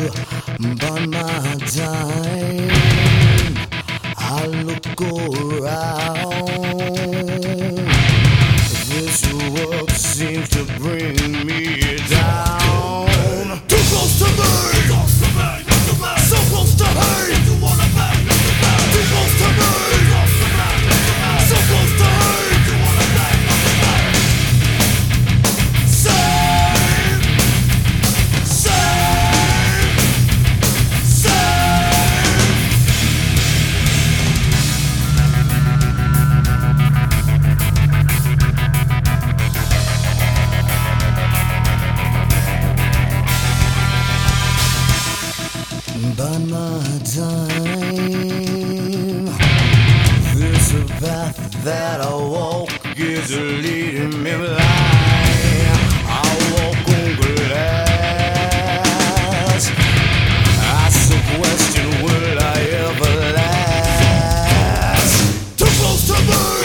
by my time. I look around. This world seems to bring me down. Too close to me, so close to hate. Too close to me, so close to hate. Save, save, save. By my time, this path that I walk is leading me blind. I walk on glass. Ask the question, will I ever last? Too close to me.